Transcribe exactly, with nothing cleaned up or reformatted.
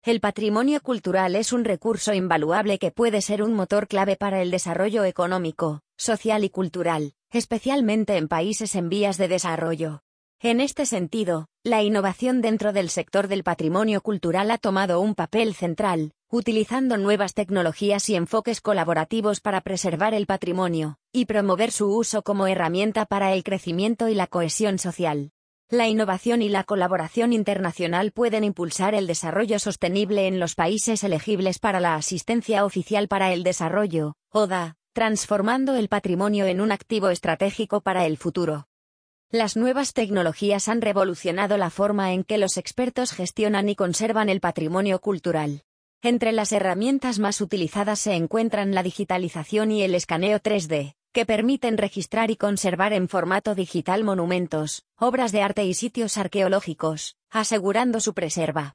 El patrimonio cultural es un recurso invaluable que puede ser un motor clave para el desarrollo económico, social y cultural, especialmente en países en vías de desarrollo. En este sentido, la innovación dentro del sector del patrimonio cultural ha tomado un papel central, utilizando nuevas tecnologías y enfoques colaborativos para preservar el patrimonio, y promover su uso como herramienta para el crecimiento y la cohesión social. La innovación y la colaboración internacional pueden impulsar el desarrollo sostenible en los países elegibles para la Asistencia Oficial para el Desarrollo, O D A, transformando el patrimonio en un activo estratégico para el futuro. Las nuevas tecnologías han revolucionado la forma en que los expertos gestionan y conservan el patrimonio cultural. Entre las herramientas más utilizadas se encuentran la digitalización y el escaneo tres D, que permiten registrar y conservar en formato digital monumentos, obras de arte y sitios arqueológicos, asegurando su preserva.